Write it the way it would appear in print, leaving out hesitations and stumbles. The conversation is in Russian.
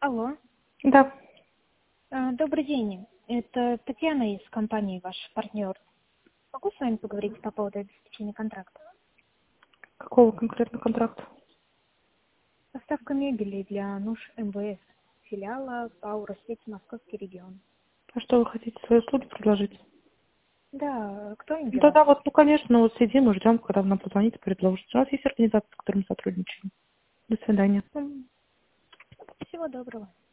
Алло. Да. Добрый день. Это Татьяна из компании «Ваш партнер». Могу с вами поговорить по поводу обеспечения контракта? Какого конкретно контракта? Поставка мебели для НУШ МВС, филиала ПАО «Россеть Московский регион». А что вы хотите, свои услуги предложить? Да, кто им Ну для вас? тогда вот, конечно, вот сидим и ждем, когда вы нам позвоните, предложите. У нас есть организация, с которой мы сотрудничаем. До свидания. Всего доброго.